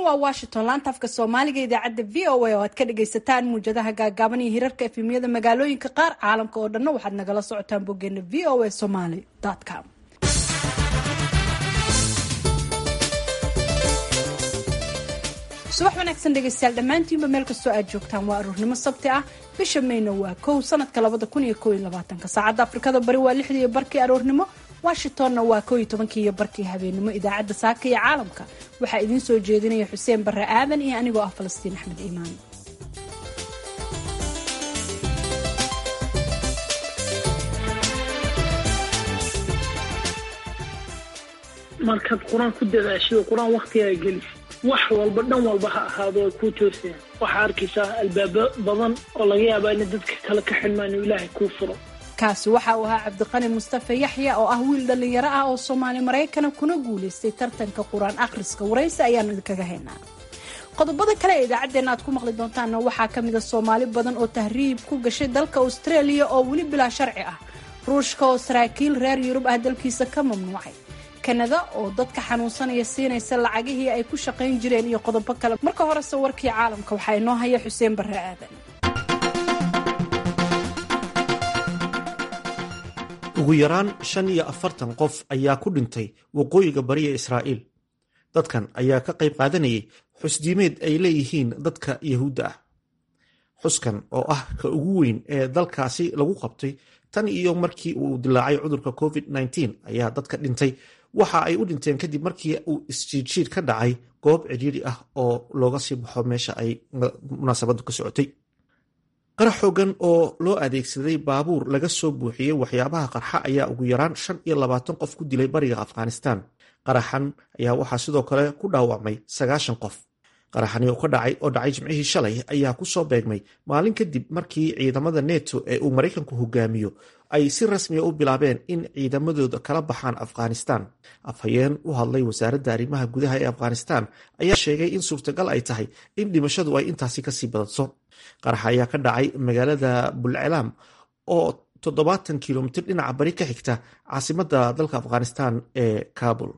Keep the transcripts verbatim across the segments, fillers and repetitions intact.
waa Washington laanta afka Soomaaliga idaacadda V O A oo aad ka dhagaysataan muujadaha gaagaaban iyo hirarka efemyada magaalooyinka qaar caalamka oo dhan waxaad nagala socotaan boggeena v o a somali dot com. subax wanaagsan dhegaystayaal dhammaantiinba meel kastoo aad joogtaan waa aroornimo sabti ah bisha Mayna waa kow sanadka labada kun iyo kow iyo labaatan saacada Afrikada bari waa lixdii iyo barkii aroornimo Washingtonna waa kow iyo tobankii iyo barkii habeenimo idaacadda saaka iyo caalamka waxaa idiin soo jeedinaya Xuseen Barre Aadan iyo anigoo ah Falastiin Axmed Iimaan. markaad quraan ku dadaasho quraan waqtiga gelis wax walba dhan walba ha ahaado ku toosay waxa arkaysaa albaab badan oo laga yaabo in dadka kale ka xilmaan Ilaahay ku furo. kaasi waxa uu ahaa Cabdiqani Mustafa Yaxya oo ah wiil dhalinyaro ah oo Soomaali Mareykan kuna guuleystay tartanka quraan akhriska waraysi ayaan idinkaga haynaa. qodobada kale ee idaacadeena aad ku maqli doontaan waxaa kamid ah Soomaali badan oo tahriib ku gashay dalka Australia oo wali bilaa sharci ah. Ruushka oo saraakiil reer Yurub ah dalkiisa ka mamnuucay. Kanada oo dadka xanuunsanaya siinaysa lacagihii ay ku shaqayn jireen iyo qodobo kale. marka hore sawirkii caalamka waxa inoo haya Xuseen Barre Aadan. ugu yaraan shan iyo afartan qof ayaa ku dhintay waqooyiga bariga Israa'iil. dadkan ayaa ka qayb qaadanayay xusdiimeed ay leeyihiin dadka Yahuudda ah. xuskan oo ah ka ugu weyn ee dalkaasi lagu qabtay tan iyo markii uu dilaacay cudurka covid nineteen ayaa dadka dhintay waxa ay u dhinteen kadib markii uu isjiidjiid ka dhacay goob cidhiidhi ah oo looga sii baxo meesha ay munaasabadu ka socotay. qarax xoogan oo loo adeegsaday baabuur laga soo buuxiyey waxyaabaha qarxa ayaa ugu yaraan shan iyo labaatan qof ku dilay bariga Afghanistan. qaraxan ayaa waxaa sidoo kale ku dhaawacmay sagaashan qof. qaraxani oo ka dhacay oo dhacay jimcihii shalay ayaa ku soo beegmay maalin kadib markii ciidamada NATO ee uu Mareykanku hogaamiyo ay si rasmi ah u bilaabeen in ciidamadooda kala baxaan Afghanistan. afhayeen u hadlay wasaaradda arrimaha gudaha ee Afghanistan ayaa sheegay in suurtagal ay tahay in dhimashadu ay intaasi ka sii badato. qaraxa ayaa ka dhacay magaalada Bulcelaam oo toddobaatan kiiloomitir dhinaca bari ka xigta caasimadda dalka Afghanistan ee Kabul.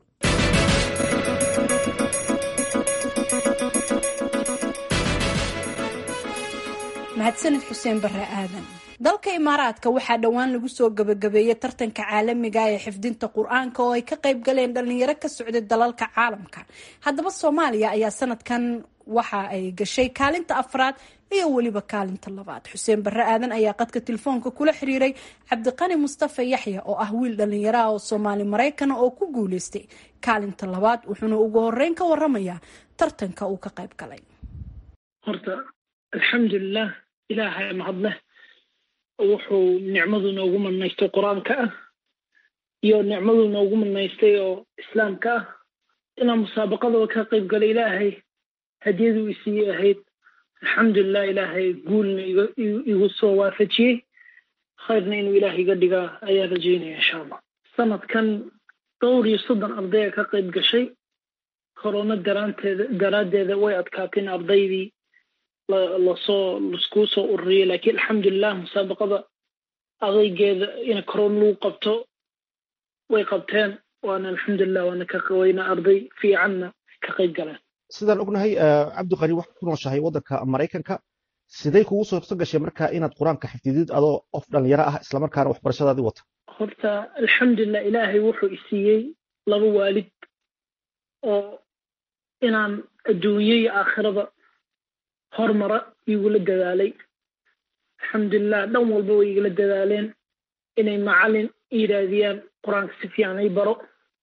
mahadsanid Xuseen Barre Aadan. dalka Imaaraadka waxaa dhawaan lagu soo gabagabeeyay tartanka caalamiga ee xifdinta Qur'aanka oo ay ka qayb galeen dhalinyaro ka socday dalalka caalamka. haddaba Soomaaliya ayaa sanadkan waxa ay gashay kaalinta afraad iyo waliba kaalinta labaad. Xuseen Barre Aadan ayaa qadka telefoonka kula xiriiray Cabdiqani Mustafa Yaxya oo ah wiil dhalinyaro ah oo Soomaali Mareykan oo ku guuleystay kaalinta labaad wuxuuna ugu horeyn ka waramayaa tartanka uu ka qayb galay. horta alxamdulillah ilaahay mahadleh wuxuu nicmadu noogu manaystay quraanka ah iyo nicmadu noogu manaystay oo islaamka ah inaan musaabaqada ka qayb galay ilaahay hadiyadu isii ahayd alxamdulillah ilaahay guulna igu soo waafajiyay khayrna inuu ilaahay iga dhigaa ayaa rajaynaya insha Allah. sanadkan dhowr iyo soddon arday ka qayb gashay corona daraanteeda daraadeeda way adkaatay ardaydii la soo lusku soo ururiyay laakiin alxamdulillah musaabaqada adaygeeda in corona lagu qabto way qabteen waana alxamdulillah waana ka qawayna arday fiicanna ka qayb galeen. sidaan ognahay Cabdiqani wax ku nooshahay wadanka Mareykanka sidee kugu soo gashay markaa inaad quraanka xifdidid adoo of dhalinyaro ah isla markaana waxbarashadaadii wata? horta alxamdulillah ilaahay wuxuu isiiyay laba waalid oo inaan adduunyo iyo aakhirada hormara igula dadaalay. alxamdulillah dhan walba way igula dadaaleen inay macallin iraadiyaan quraanka si fiican ay baro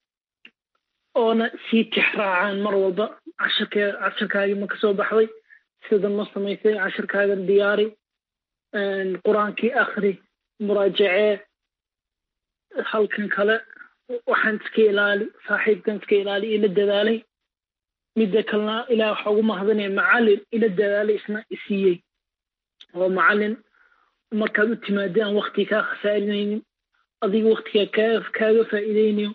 oona sii tixraacaan mar walba casharka casharkaagi ma ka soo baxday sida ma samaysay casharkaaga diyaari quraankii akhri muraajacee halkan kale waxaan iska ilaali saaxiibkan iska ilaali ila dadaalay midda kalena ilaa waxa ugu mahadinaya macallin ila dadaalay isna isiiyey oo macallin markaad u timaadaan waqti ka khasaarinaynin adiga waqtiga kaaga faa'iideynayo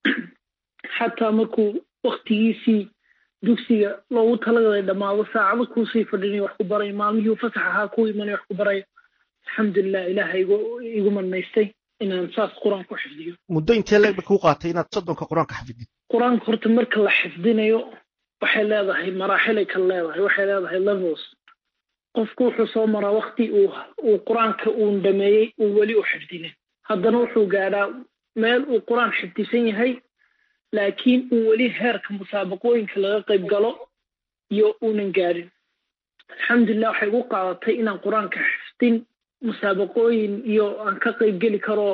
xataa markuu waqtigiisii dugsiga loogu talagalay dhamaado saacado kuusii fadhinayo wax ku baray maalmihii fasax ahaa ku imanay wax ku baray alxamdulillah ilaahay igu manaystay inaan saas quraan ku xifdiyo. muddo intee leeg ku qaatay inaad soddonka quraanka xifdid? quraanka horta marka la xifdinayo waxay leedahay maraaxilay kala leedahay, waxay leedahay levels. qofku wuxuu soo maraa waqti uu uu qur-aanka uu dhameeyey uu weli u xifdinin, haddana wuxuu gaadhaa meel uu qur-aan xifdisan yahay laakiin uu weli heerka musaabaqooyinka laga qayb galo iyo uunan gaadhin. alxamdulilah waxay igu qaadatay inaan qur-aanka xifdin musaabaqooyin iyo aan ka qayb geli karo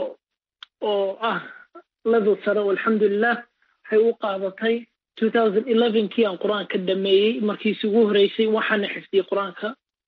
oo ah level sare. alxamdulilah waxay igu qaadatay twenty eleven kii aan qur-aanka dhameeyey markiisi ugu horeysay, waxaana xifdiyey qur-aanka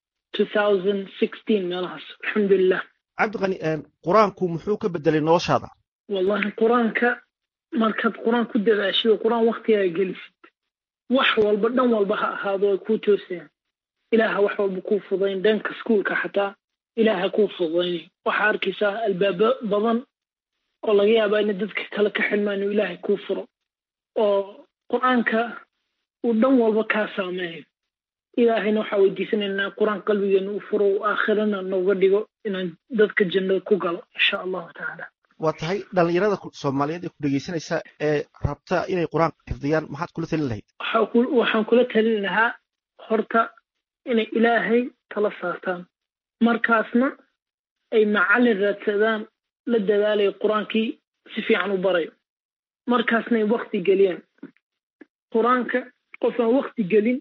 twenty sixteen meelahaas. alxamdulilah. cabdiqani, qur-aanku muxuu ka bedelay noloshaada? wallahi qur-aanka markaad qur-aan ku dadaashid qur-aan waqtigaa gelisid, wax walba dhan walba ha ahaado ay kuu toosayaan. ilaaha wax walba kuu fudayn, dhanka iskuulka xataa ilaaha kuu fudayn. waxaa arkaysaa albaabo badan oo laga yaabaa ina dadka kale ka xidhmaan inuu ilaahay kuu furo, oo qur-aanka uu dhan walba kaa saameeyo. ilaahayna waxaa weydiisanaynaa qur-aan qalbigeena u furo, aakhirana nooga dhigo inaan dadka jannada ku galo insha allahu tacaala. waa tahay dhalinyarada soomaaliyeed ee ku dhegeysanaysa ee rabta inay qur-aanka xifdiyaan, maxaad kula talin lahayd? waxaan kula talin lahaa horta inay ilaahay tala saartaan, markaasna ay macallin raadsadaan la dadaalayo qur-aankii si fiican u barayo, markaasna ay wakti geliyaan. qur-aanka qof aan wakti gelin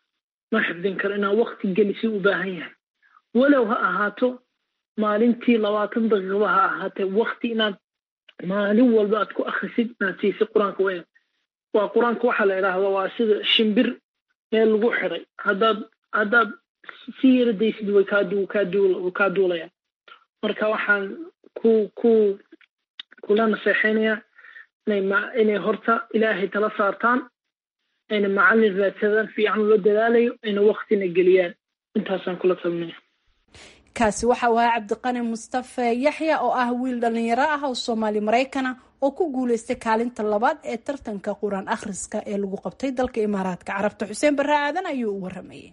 ma xifdin karo. inaan wakti gelisi u baahan yahay, walow ha ahaato maalintii labaatan daqiiqaba ha ahaatee wakti inaad maalin walba aad ku akhrisid inaad siisid qur-aanka weyn. waa qur-aanka waxaa la idhaahdaa waa sida shimbir meel lagu xiday, haddaad haddaad si yara daysid way kaa kaa kaa duulayaan. marka waxaan ku ku kula naseexaynayaa inay inay horta ilaahay tala saartaan, ayna macallin raadsadaan fiican ula dadaalayo, ayna waktina geliyaan. intaasaan kula talnaya. kaasi waxa uu ahaa cabdiqani mustafe yaxya oo ah wiil dhalinyaro ah oo soomaali maraykana oo ku guuleystay kaalinta labaad ee tartanka qur-aan akhriska ee lagu qabtay dalka imaaraadka carabta. xuseen barre aadan ayuu u waramayay.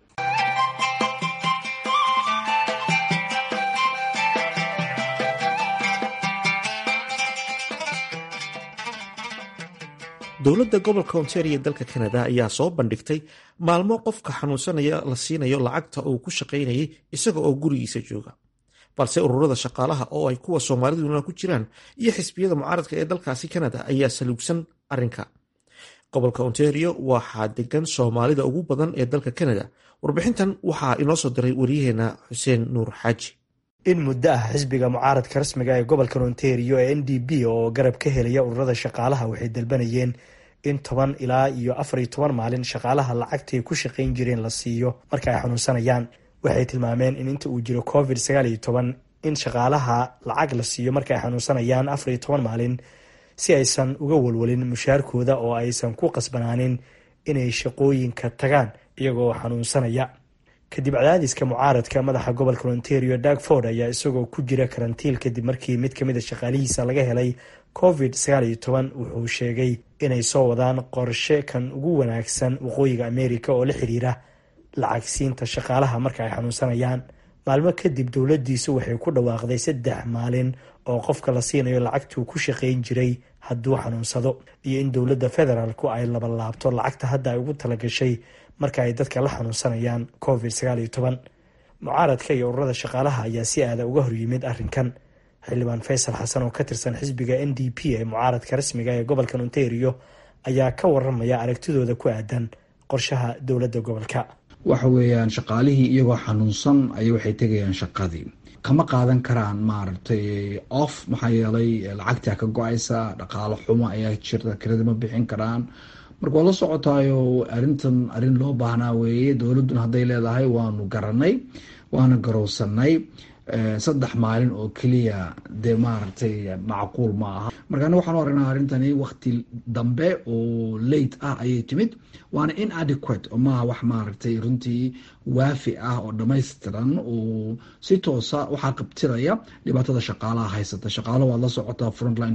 dowladda gobolka ontario ee dalka canada ayaa soo bandhigtay maalmo qofka xanuunsanaya la siinayo lacagta uu ku shaqaynayay isaga oo gurigiisa jooga, balse ururada shaqaalaha oo ay kuwa soomaaliduna ku jiraan iyo xisbiyada mucaaradka ee dalkaasi canada ayaa saluugsan arrinka. gobolka ontario waxaa degan soomaalida ugu badan ee dalka canada. warbixintan waxaa inoo soo diray wariyaheena xuseen nuur xaaji. in muddo ah xisbiga mucaaradka rasmiga ee gobolka ontario ee n d p oo garab ka helaya ururada shaqaalaha waxay dalbanayeen in toban ilaa iyo afar iyo toban maalin shaqaalaha lacagtay ku shaqayn jireen la siiyo marka ay xanuunsanayaan. waxay tilmaameen in inta uu jiro covid sagaal iyo toban in shaqaalaha lacag la siiyo marka ay xanuunsanayaan afar iyo toban maalin si aysan uga walwalin mushaarkooda oo aysan ku qasbanaanin inay shaqooyinka tagaan iyagoo xanuunsanaya. kadib cadaadiska mucaaradka, madaxa gobolka ontario Doug Ford ayaa isagoo ku jira karantiil kadib markii mid kamid a shaqaalihiisa laga helay covid sagaal iyo toban wuxuu sheegay inay soo wadaan qorshe kan ugu wanaagsan waqooyiga America oo la xiriira lacag siinta shaqaalaha marka ay xanuunsanayaan. maalmo kadib dowladiisu waxay ku dhawaaqday saddex maalin oo qofka la siinayo lacagtuu ku shaqayn jiray hadduu xanuunsado, iyo in dowladda federaalku ay laba laabto lacagta hadda ay ugu talagashay marka ay dadka la xanuunsanayaan covid sagaal iyo toban. mucaaradka iyo ururada shaqaalaha ayaa si aada uga horyimid arrinkan. xildhibaan faysal xasan oo ka tirsan xisbiga n d p ee mucaaradka rasmiga ee gobolka ontario ayaa ka waramaya aragtidooda ku aadan qorshaha dowladda gobolka. waxa weeyaan shaqaalihii iyagoo xanuunsan ay waxay tegayaan shaqadii, kama qaadan karaan maaragtay off maxaa yeelay lacagtaa ka go-aysa, dhaqaalo xumo ayaa jirta, kirada ma bixin karaan. marka waa la socotaayo arrintan arrin loo baahnaa weeye. dowladduna hadday leedahay waanu garanay waana garowsanay, saddex maalin oo keliya dee maaragtay macquul ma aha. marka aniga waxaan u aragnaa arrintani wakti dambe oo late ah ayay timid, waana inadequate oo maaha wax maaragtay runtii waafi ah oo dhamaystiran oo si toosa waxaa qabtiraya dhibaatada shaqaalaha haysata. shaqaalo waad la socotaa, frontline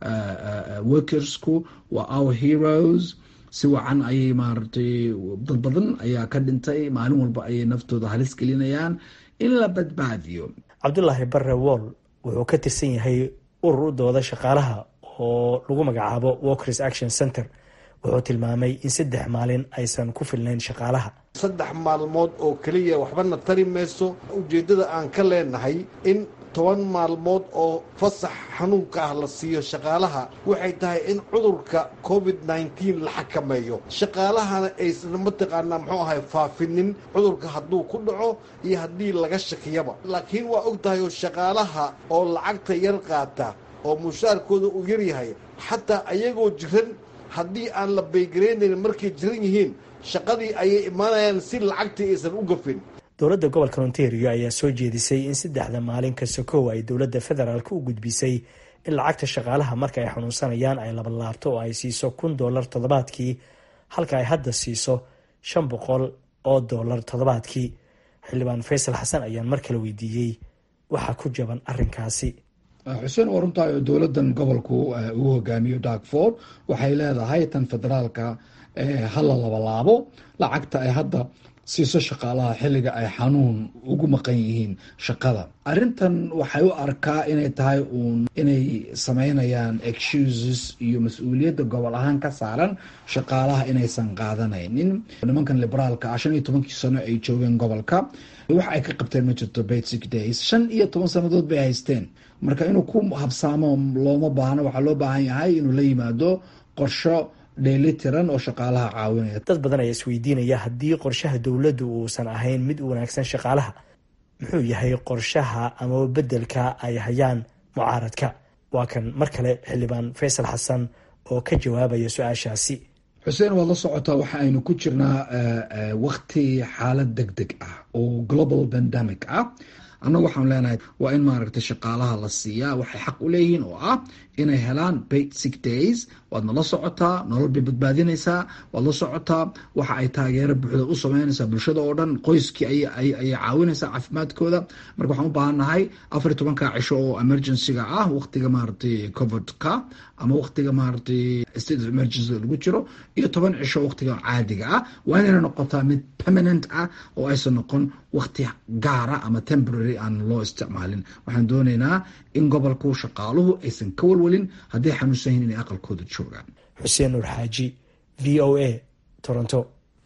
workersku waa our heroes. si wacan ayay maaragtay dad badan ayaa ka dhintay, maalin walba ayay naftooda halis gelinayaan in la badbaadiyo. cabdulaahi barre wool wuxuu ka tirsan yahay urur u dooda shaqaalaha oo lagu magacaabo Workers Action Center. wuxuu tilmaamay in saddex maalin aysan ku filnayn shaqaalaha. saddex maalmood oo keliya waxbana tari mayso. ujeeddada aan ka leenahay in toban maalmood oo fasax xanuunka ah la siiyo shaqaalaha waxay tahay in cudurka covid nneteen la xakameeyo, shaqaalahana aysan mataqaanaa muxuu ahay faafinin cudurka hadduu ku dhaco iyo haddii laga shakiyaba. laakiin waa og tahay oo shaqaalaha oo lacagta yar qaata oo mushaarkooda uu yar yahay, xataa ayagoo jiran haddii aan la baygaraynayn markay jiran yihiin shaqadii ayay imaanayaan si lacagtii aysan u gafin. dowladda gobolka ontario ayaa soo jeedisay in saddexda maalin kasta kow ay dowladda federaalk u gudbisay in lacagta shaqaalaha marka ay xanuunsanayaan ay laba laabto oo ay siiso kun dollar toddobaadkii halka ay hadda siiso shan boqol oo dollar toddobaadkii. xildhibaan faysal xasan ayaan mar kale weydiiyey waxaa ku jaban arrinkaasi. xuseen waa runtahay oo dowladan gobolku uu hogaamiyo darkford waxay leedahay tan federaalka hala labalaabo lacagta ay hadda siiso shaqaalaha xilliga ay xanuun ugu maqan yihiin shaqada. arrintan waxay u arkaa inay tahay uun inay sameynayaan excuses iyo mas-uuliyadda gobol ahaan ka saaran shaqaalaha inaysan qaadanaynin. nimankan liberaalka ah shan iyo tobankii sano ay joogeen gobolka wax ay ka qabteen ma jirto basic days. shan iyo toban sannadood bay haysteen, marka inuu ku habsaamo looma baahno. waxaa loo baahan yahay inuu la yimaado qorsho dheelitiran oo shaqaalaha caawinaya. dad badan ayaa isweydiinaya haddii qorshaha dowladdu uusan ahayn mid u wanaagsan shaqaalaha, muxuu yahay qorshaha ama bedelka ay hayaan mucaaradka? waa kan mar kale xildhibaan faysal xasan oo ka jawaabaya su-aashaasi. xuseen waad la socotaa waxa aynu ku jirnaa wakti xaalad deg deg ah oo global pandemic ah. annagu waxaan leenahay waa in maaragtay shaqaalaha la siiyaa waxay xaq u leeyihiin oo ah inay helaan basic days. waadna la socotaa nolol bay badbaadinaysaa, waad la socotaa waxa ay taageero buuxda u sameynaysaa bulshada oo dhan, qoyskii ayay caawinaysaa caafimaadkooda. marka waxaan u baahannahay afar iyo tobanka cisho oo emergencyga ah, waqtiga maaragtay covidka ama waqtiga maaragtay state of emergency lagu jiro, iyo toban cisho waqtiga caadiga ah. waa inayna noqotaa mid permanent ah oo aysan noqon waqti gaara ama temporary aan loo isticmaalin. waxaan doonaynaa in gobolku shaqaaluhu aysan ka walwalin hadday xanuunsan yihiin inay aqalkooda joogaan. xuseen nuur xaaji, v o a, toronto.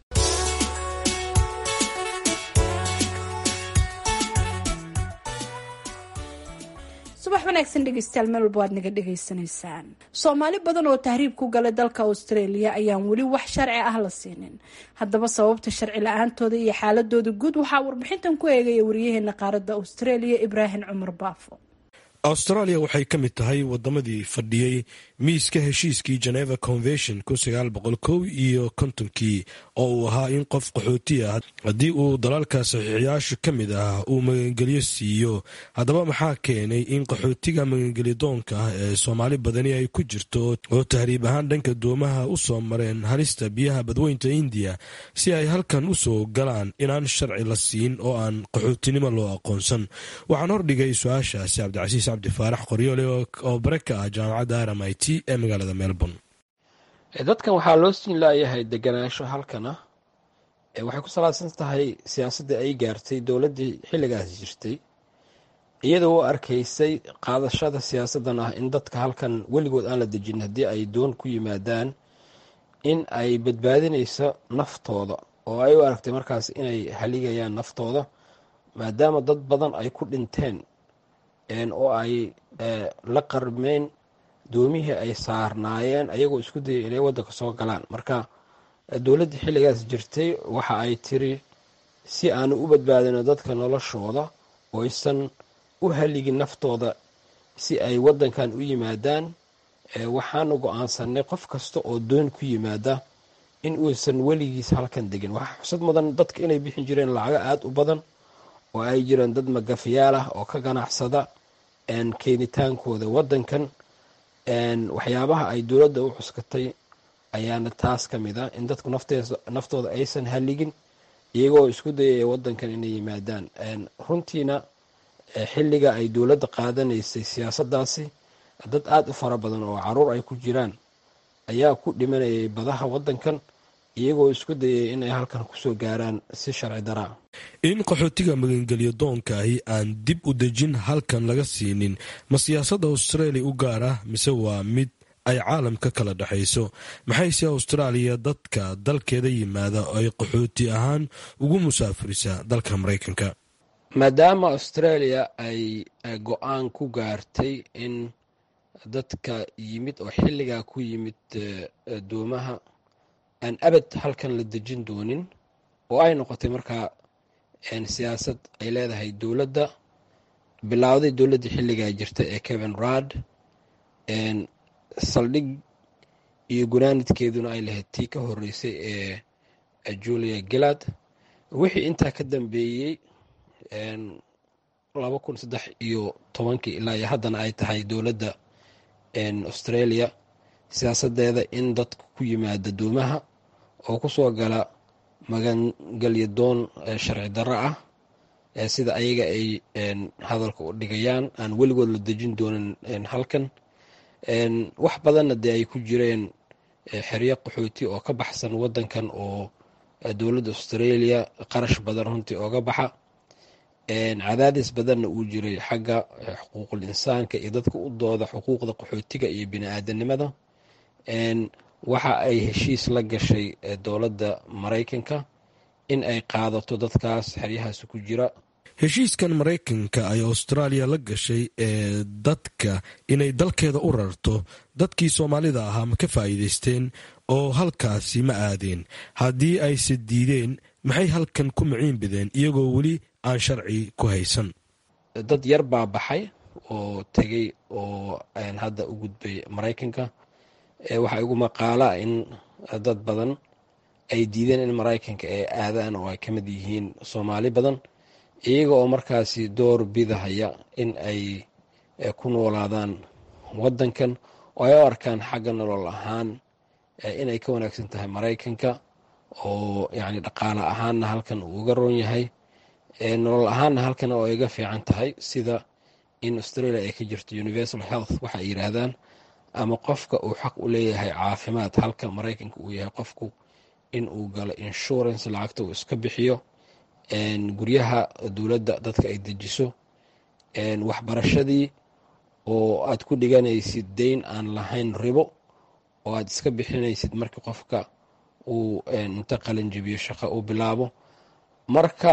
subax wanaagsan dhegeystayaal, meel walba waad naga dhegaysanaysaan. soomaali badan oo tahriib ku galay dalka australia ayaan weli wax sharci ah la siinin. haddaba sababta sharci la-aantooda iyo xaaladooda guud waxaa warbixintan ku eegaya wariyaheena qaaradda australia ibraahim cumar baafo. australia waxay ka mid tahay wadamadii fadhiyey miiska heshiiskii geneva convention kun sagaal boqol kow iyo kontonkii oo uu ahaa in qof qaxooti ah haddii uu dalalka saxiixyaasha ka mid ah uu magangelyo siiyo. haddaba maxaa keenay in qaxootiga magangelyo doonka ah ee soomaali badani ay ku jirto oo tahriib ahaan dhanka doomaha u soo mareen halista biyaha badweynta indiya si ay halkan u soo galaan inaan sharci la siin oo aan qaxootinimo loo aqoonsan? waxaan hordhigay su-aashaasi cabdicasiis cabdi faarax qoryoole oo bare ka ah jaamacadda r m i t ee magaalada melbourne. dadkan waxaa loo siin laayahay deganaansho halkana waxay ku salaadsan tahay siyaasadda ay gaartay dowladdii xilligaas jirtay, iyadoo u arkaysay qaadashada siyaasaddan ah in dadka halkan weligood aan la dejin haddii ay doon ku yimaadaan in ay badbaadinayso naftooda, oo ay u aragtay markaas inay haligayaan naftooda maadaama dad badan ay ku dhinteen oo ay la qarmeyn doomihii ay saarnaayeen ayagoo isku dayay inay waddanka soo galaan. marka dowladdii xilligaas jirtay waxa ay tiri si aanu u badbaadino dadka noloshooda oo aysan u haligin naftooda si ay waddankan u yimaadaan, waxaanu go-aansanay qof kasta oo doon ku yimaada in uusan weligiis halkan degin. waxaa xusad mudan dadka inay bixin jireen lacago aada u badan oo ay jiraan dad magafayaal ah oo ka ganacsada keenitaankooda waddankan. waxyaabaha ay dowladda u cuskatay ayaana taas ka mid ah in dadku naftooda aysan haligin iyagoo isku dayaya waddankan inay yimaadaan. runtiina xilliga ay dowladda qaadanaysay siyaasaddaasi dad aada u fara badan oo caruur ay ku jiraan ayaa ku dhimanayay badaha waddankan iyagoo isku dayay inay halkan kusoo gaaraan si sharci daraa. in qaxootiga magangelyo doonkaahi aan dib u dejin halkan laga siinin ma siyaasadda australia u gaar ah mise waa mid ay caalamka kala dhexayso maxayse austraaliya dadka dalkeeda yimaada ay qaxooti ahaan ugu musaafurisaa dalka maraykanka? maadaama australia ay go-aan ku gaartay in dadka yimid oo xilligaa ku yimid doomaha aan abad halkan la dejin doonin, oo ay noqotay markaa siyaasad ay leedahay dowladda bilowday dowladdii xilligaa jirta ee Kevin Rudd, saldhig iyo gunaanidkeeduna ay lahayd tii ka horeysay ee Julia Gillard. wixii intaa ka dambeeyey laba kun saddex iyo tobankii ilaa iyo haddana ay tahay dowladda Australia siyaasadeeda in dadku ku yimaada doomaha oo kusoo gala magangelyadoon sharci darro ah, sida ayaga ay hadalka u dhigayaan, aan weligood la dejin doonin halkan. wax badanna dee ay ku jireen xeryo qaxooti oo ka baxsan wadankan oo dowladda Australia qarash badan runtii ooga baxa, cadaadis badanna uu jiray xagga xuquuqul insaanka iyo dadka u dooda xuquuqda qaxootiga iyo bini-aadanimada. waxa ay heshiis la gashay dowladda Maraykanka in ay qaadato dadkaas xeryahaasi ku jira. heshiiskan maraykanka ay austraaliya la gashay ee dadka inay dalkeeda u rarto dadkii soomaalida ahaa ma ka faa'iidaysteen oo halkaasi ma aadeen? haddii ayse diideen maxay halkan ku maciin bideen iyagoo weli aan sharci ku haysan? dad yar baa baxay oo tegey oo hadda u gudbay maraykanka. waxaa igu maqaala in dad badan ay diideen in maraykanka ay aadaan oo ay ka mid yihiin soomaali badan, iyaga oo markaasi door bidahaya in ay ku noolaadaan wadankan oo ay u arkaan xagga nolol ahaan inay ka wanaagsan tahay maraykanka, oo yacni dhaqaale ahaanna halkan uu uga roon yahay, nolol ahaanna halkan oo ay iga fiican tahay, sida in Australia ay ka jirto universal health waxa ay yidhaahdaan, ama qofka uu xaq u leeyahay caafimaad, halka maraykanka uu yahay qofku in uu galo insurance, lacagta uu iska bixiyo, guryaha dowladda dadka ay dejiso, waxbarashadii oo aad ku dhiganaysid deyn aan lahayn ribo oo aad iska bixinaysid marka qofka uu inta qalin jabiyo shaqo uu bilaabo. marka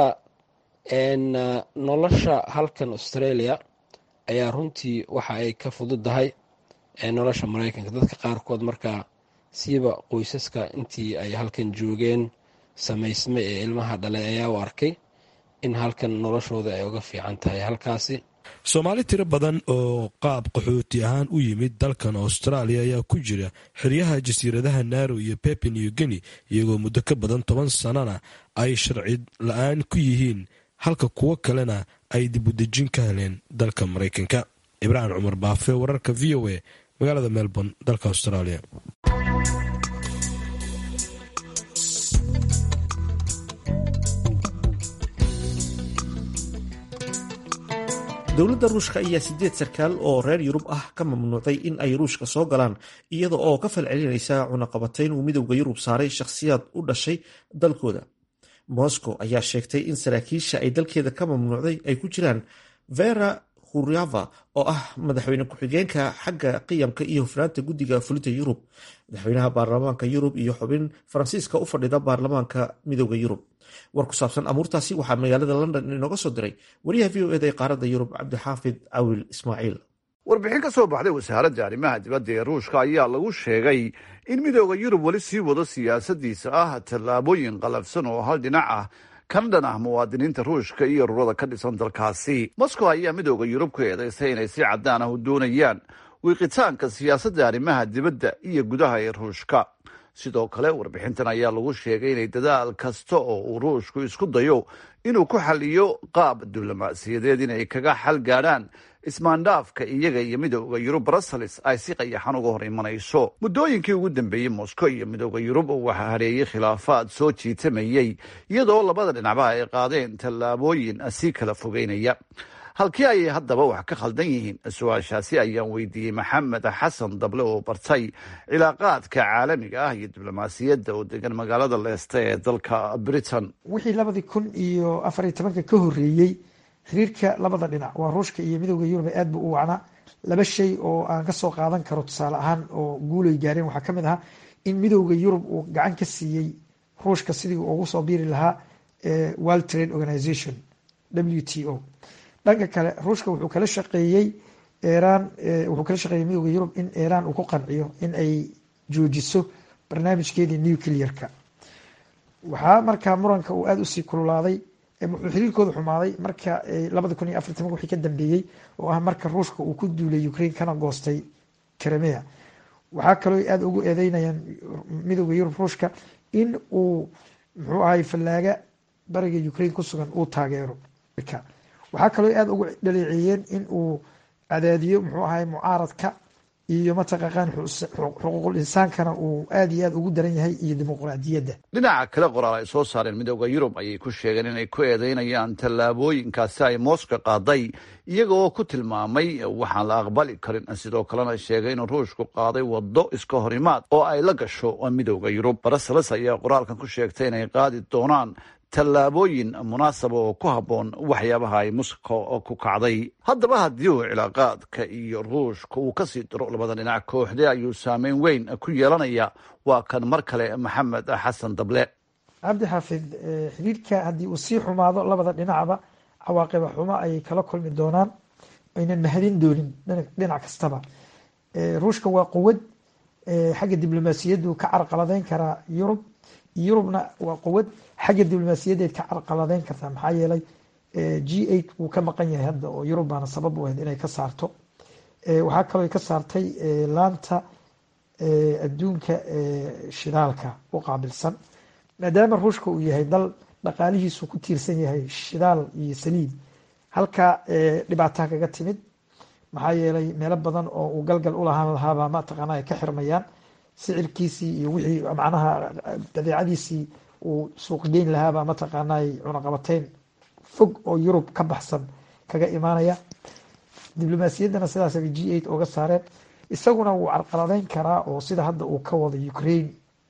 nolosha halkan Australia ayaa runtii waxa ay ka fududahay nolosha maraykanka. dadka qaarkood markaa siiba qoysaska intii ay halkan joogeen samaysme ee ilmaha dhalay ayaa u arkay in halkan noloshooda ay uga fiican tahay halkaasi. soomaali tiro badan oo qaab qaxooti ahaan u yimid dalkan austraaliya ayaa ku jira xeryaha jasiiradaha Nauru iyo Papua New Guinea, iyagoo muddo ka badan toban sanana ay sharci la-aan ku yihiin, halka kuwo kalena ay dib u dejin ka heleen dalka maraykanka. ibraahim cumar baafe, wararka v o a, magaalada Melbourne, dalka Australia. dowladda ruushka ayaa sideed sarkaal oo reer yurub ah ka mamnuucday in ay ruushka soo galaan, iyada oo ka falcelinaysa cunaqabatayn uu midowda yurub saaray shakhsiyaad u dhashay dalkooda. moscow ayaa sheegtay in saraakiisha ay dalkeeda ka mamnuucday ay ku jiraan vera Kuryava oo ah madaxweyne ku-xigeenka xagga qiyamka iyo hufnaanta guddiga fulinta Yurub, madaxweynaha baarlamaanka Yurub iyo xubin Faransiiska u fadhida baarlamaanka midowda Yurub. war ku saabsan amuurtaasi waxaa magaalada London inooga soo diray wariyaha v o eda ee qaaradda Yurub Cabdixaafid Awil Ismaaciil. warbixin ka soo baxday wasaaradda arrimaha dibadda ee ruushka ayaa lagu sheegay in midowda Yurub weli sii wado siyaasadiisa ah tallaabooyin qalafsan oo hal dhinac ah kan dhan ah muwaadiniinta ruushka iyo ururada ka dhisan dalkaasi. Moscow ayaa midowda Yurub ku eedaysay inay si caddaan ah u doonayaan wiiqitaanka siyaasadda arrimaha dibadda iyo gudaha ee ruushka. sidoo kale warbixintan ayaa lagu sheegay inay dadaal kasta oo uu ruushku isku dayo inuu ku xaliyo qaab diblomaasiyadeed inay kaga xal gaadhaan ismaandhaafka iyaga iyo midowda Yurub Brussels ay si qayaxan uga hor imanayso. muddooyinkii ugu dambeeyey Moscow iyo midowda Yurub waxaa hareeyay khilaafaad soo jiitamayey, iyadoo labada dhinacba ay qaadeen tallaabooyin si kala fogeynaya. halkii ayay haddaba wax ka khaldan yihiin? su-aashaasi ayaan weydiiyey maxamed xasan dable oo bartay cilaaqaadka caalamiga ah iyo diblomaasiyadda oo degan magaalada leeste ee dalka Britain. wixii labadii kun iyo afar iyo tobanka ka horreeyey xiriirka labada dhinac waa ruushka iyo midowda yurub aad buu u wacnaa. laba shay oo aan kasoo qaadan karo tusaale ahaan oo guulay gaareen waxaa kamid ahaa in midowda yurub uu gacan ka siiyey ruushka sidii ugu soo biiri lahaa World Trade Organization W T O. dhanka kale ruushka wuxuu kala shaqeeyey Iran, wuxuu kala shaqeeyey midowda yurub in Iran uu ku qanciyo in ay joojiso barnaamijkeedii nuclearka. waxaa markaa muranka uu aada usii kululaaday, wuxuu xiriirkooda xumaaday marka labada kun iyo afartan wixii ka dambeeyey oo ah marka ruushka uu ku duulay Ukraine kana goostay Crimea. waxaa kaloo aada ugu eedeynayaan midowda yurub ruushka in uu muxuu ahay fallaaga bariga Ukraine ku sugan uu taageero. waxaa kaloo aada ugu dhaleeceeyeen in uu cadaadiyo muxuu ahay mucaaradka iyo mataqaan xuquuqul insaankana uu aad iyo aad ugu daran yahay iyo dimuqraadiyadda. dhinaca kale qoraal ay soo saareen midowda yurub ayay ku sheegeen inay ku eedeynayaan tallaabooyinkaasi ay Moscow qaaday iyaga oo ku tilmaamay waxaan la aqbali karin, sidoo kalena sheegay in ruushku qaaday wado iska horimaad oo ay la gasho midowda yurub. Brussels ayaa qoraalkan ku sheegtay inay qaadi doonaan tallaabooyin munaasaba oo ku habboon waxyaabaha ay Moscow ku kacday. haddaba haddii uu cilaaqaadka iyo ruushka uu kasii diro labada dhinac, kooxdee ayuu saameyn weyn ku yeelanaya? waa kan mar kale maxamed xasan dable. cabdi xaafid, xiriirka haddii uu sii xumaado labada dhinacba cawaaqiba xumo ayay kala kulmi doonaan, aynan mahadin doonin dhinac kastaba. ruushka waa quwad xagga diblomaasiyaddu ka carqaladeyn karaa yurub, yurubna waa quwad xagga diblomaasiyadeed ka carqaladeyn kartaa. maxaa yeelay G eight wuu ka maqan yahay hadda oo yurub baana sabab u ahayd inay ka saarto. waxaa kaloo ka saartay laanta adduunka shidaalka u qaabilsan, maadaama ruushka uu yahay dal dhaqaalihiisu ku tiirsan yahay shidaal iyo saliid. halkaa dhibaataha kaga timid, maxaa yeelay meelo badan oo uu galgal u lahaan lahaabaa mataqaana ay ka xirmayaan. sicirkiisii iyo wixii macnaha badeecadiisii uu suuq geyn lahaabaa mataqaana ay cunaqabateyn fog oo yurub ka baxsan kaga imaanaya. diblomaasiyaddana sidaas ay G eight oga saareen. isaguna wuu carqaladeyn karaa oo sida hadda uu ka wado Ukraine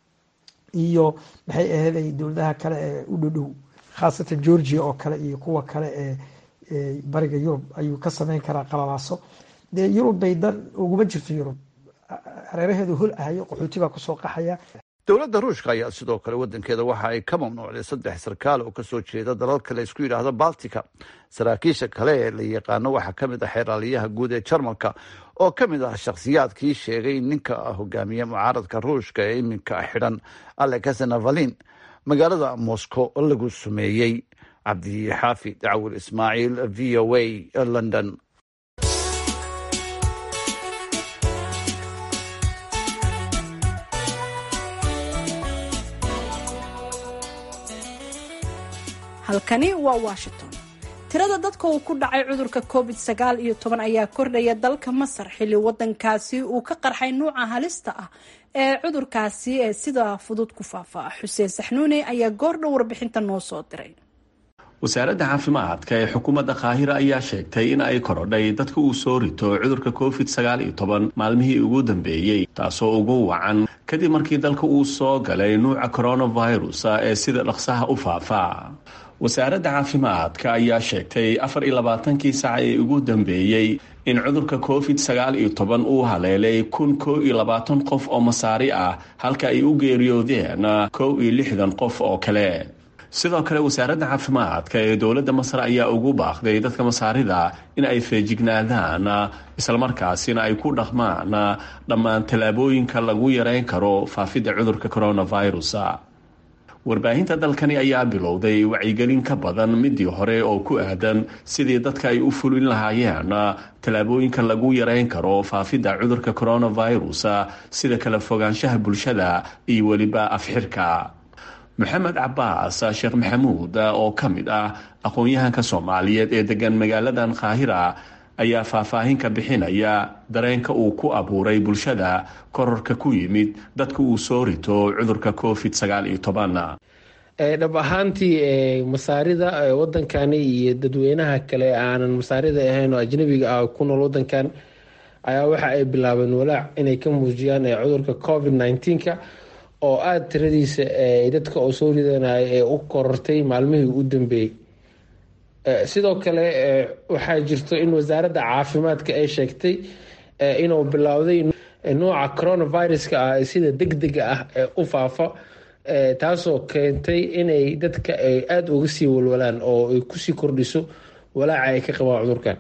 iyo maxay ahayd ay dowladaha kale ee u dhow khaasatan Georgia oo kale iyo kuwa kale ee bariga yurub ayuu ka sameyn karaa qalalaaso. dee yurub bay dan uguma jirto yurub, hareeraheedu hol ahayo qaxooti baa kusoo qaxaya. dowladda ruushka ayaa sidoo kale wadankeeda waxa ay ka mamnuucday saddex sarkaal oo kasoo jeeda dalalka la isku yidhaahdo Baltika. saraakiisha kale ee la yaqaano waxaa ka mid ah xeeraliyaha guud ee Jarmalka oo ka mid ah shakhsiyaadkii sheegay ninka hogaamiye mucaaradka ruushka ee iminka xidhan Alexei Navalny magaalada Moscow lagu sumeeyey. cabdi xaafid cawil ismaaciil, V O A, London. halkani waa Washington. tirada dadka uu ku dhacay cudurka covid sagaal iyo toban ayaa kordhaya dalka Masar xilli wadankaasi uu ka qarxay nuuca halista ah ee cudurkaasi ee sida fudud ku faafa. Xuseen Saxnuuni ayaa goordhow warbixinta noo soo diray. wasaaradda caafimaadka ee xukuumadda Qaahira ayaa sheegtay in ay korodhay dadka uu soo rito cudurka covid sagaal iyo toban maalmihii ugu dambeeyey, taasoo ugu wacan kadib markii dalka uu soo galay nuuca coronavirus ee sida dhaqsaha u faafa. wasaaradda caafimaadka ayaa sheegtay afar iyo labaatankii saac ee ugu dambeeyey in cudurka covid sagaal iyo toban uu haleelay kun kow iyo labaatan qof oo masaari ah, halka ay u geeriyoodeen kow iyo lixdan qof oo kale. sidoo kale wasaaradda caafimaadka ee dowladda Masar ayaa ugu baaqday dadka masaarida in ay feejignaadaan islamarkaasina ay ku dhaqmaan dhammaan tallaabooyinka lagu yareyn karo faafidda cudurka coronavirus. warbaahinta dalkani ayaa bilowday wacyigelin ka badan midii hore oo ku aadan sidii dadka ay u fulin lahaayeen tallaabooyinka lagu yareyn karo faafidda cudurka coronavirus sida kala fogaanshaha bulshada iyo weliba afxirka. maxamed cabaas sheekh maxamuud oo ka mid ah aqoon-yahanka Soomaaliyeed ee degan magaaladan Qaahira ayaa faahfaahin ka bixinaya dareenka uu ku abuuray bulshada kororka ku yimid dadka uu soo rito cudurka covid sagaal iyo toban. dhab ahaantii masaarida wadankani iyo dadweynaha kale aanan masaarida ahayn oo ajnabiga ah ku nool wadankan ayaa waxa ay bilaabeen walaac inay ka muujiyaan cudurka covid nineteen-ka oo aada tiradiisa dadka oo soo ridanaya ee u korortay maalmihii u dambeeyey. sidoo kale waxaa jirto in wasaaradda caafimaadka ay sheegtay inuu bilowday nooca coronaviruska ah sida degdega ah ee u faafa, taasoo keentay inay dadka ay aada uga sii walwalaan oo ay kusii kordhiso walaaca ay ka qabaan cudurkan.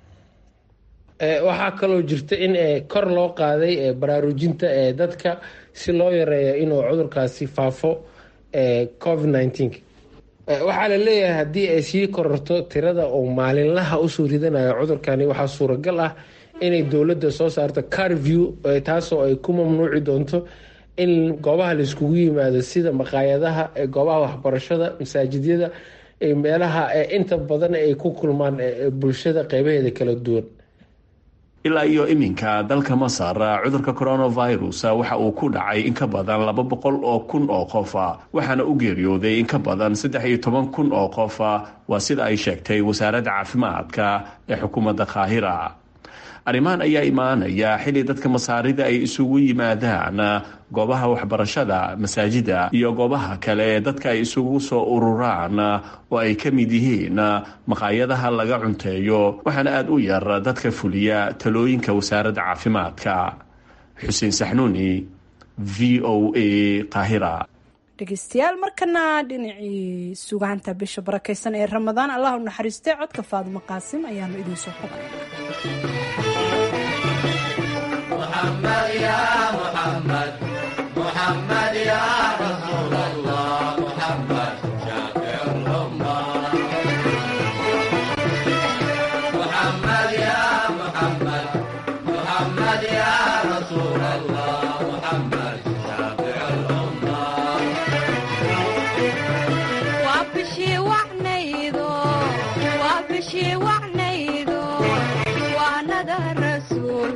waxaa kaloo jirta in kor loo qaaday baraarujinta ee dadka si loo yareeyo inuu cudurkaasi faafo covid nineteen. waxaa la leeyahay haddii ay sii kororto tirada oo maalinlaha usoo ridanayo cudurkani, waxaa suuragal ah inay dowladda soo saarto carview, taasoo ay ku mamnuuci doonto in goobaha laiskugu yimaado sida maqaayadaha, goobaha waxbarashada, masaajidyada, meelaha inta badan ay ku kulmaan bulshada qeybaheeda kala duwan. ilaa iyo iminka dalka Masar cudurka coronavirus waxa uu ku dhacay in ka badan laba boqol oo kun oo qof, waxaana u geeriyooday in ka badan saddex iyo toban kun oo qof. waa sida ay sheegtay wasaaradda caafimaadka ee xukuumadda Qaahira. arrimahan ayaa imaanaya xilli dadka Masaarida ay isugu yimaadaan goobaha waxbarashada, masaajida iyo goobaha kale ee dadka ay isugu soo ururaan oo ay ka mid yihiin maqaayadaha laga cunteeyo, waxaana aada u yar dadka fuliya talooyinka wasaaradda caafimaadka. Xuseen Saxnuuni, V O A, Qaahira. dhegeystayaal markana dhinacii sugaanta bisha barakeysan ee Ramadaan, allah u naxariistay codka Faadimo Qaasim ayaanu idin soo qabanay. محمد يا محمد محمد يا رسول الله محمد شافع الأمة محمد يا محمد محمد يا رسول الله محمد شافع الأمة وابشي وعنيدو وابشي وعنيدو وانا ده الرسول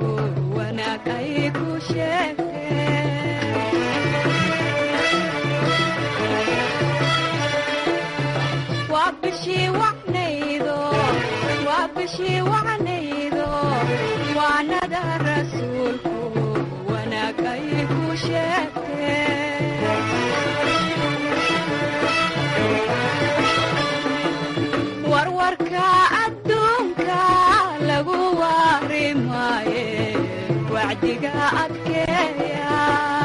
وابشي وعنيدو وابشي وعنيدو وانا ده الرسول وانا كيف شاكي وروركا الدونكا لغو وارمايه وعديقا أدكيا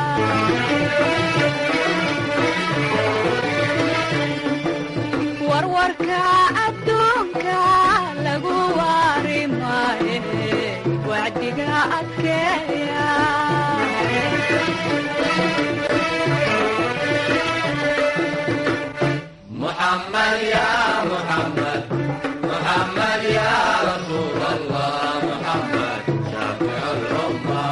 وروركا أدونكا لغو وارمايه وعديقا أدكيا محمد يا محمد محمد يا رسول الله محمد شافع الأمة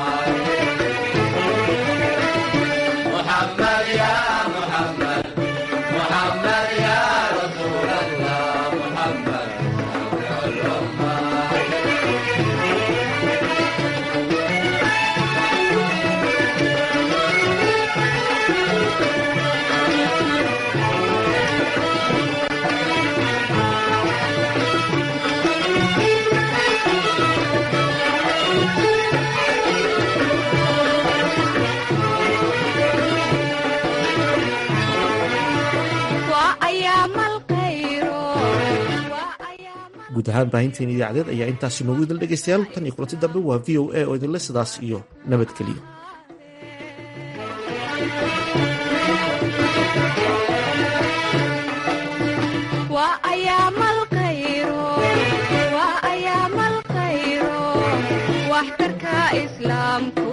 محمد يا محمد محمد يا رسول الله محمد شافع الأمة guud ahaan baahinteena idaacadeed ayaa intaasi noogu idil dhegaystayaal. tan iyo kulanti dambe waa v o a oo idinle sidaas iyo nabadgeliyo. waxtarka islaamku